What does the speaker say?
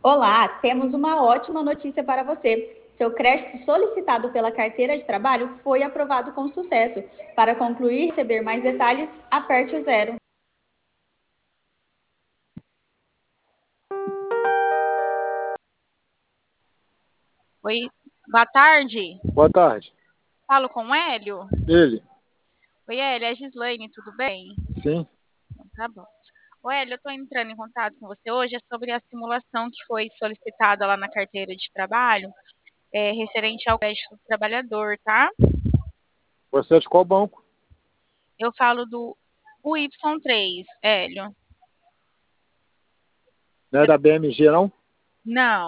Olá, temos uma ótima notícia para você. Seu crédito solicitado pela carteira de trabalho foi aprovado com sucesso. Para concluir e receber mais detalhes, aperte o 0. Oi, boa tarde. Boa tarde. Falo com o Hélio? Ele? Oi, Hélio, é a Gislaine, tudo bem? Sim. Tá bom. Ô, Hélio, eu estou entrando em contato com você hoje sobre a simulação que foi solicitada lá na carteira de trabalho, referente ao crédito do trabalhador, tá? Você é de qual banco? Eu falo do UY3, Hélio. Não é da BMG, não? Não.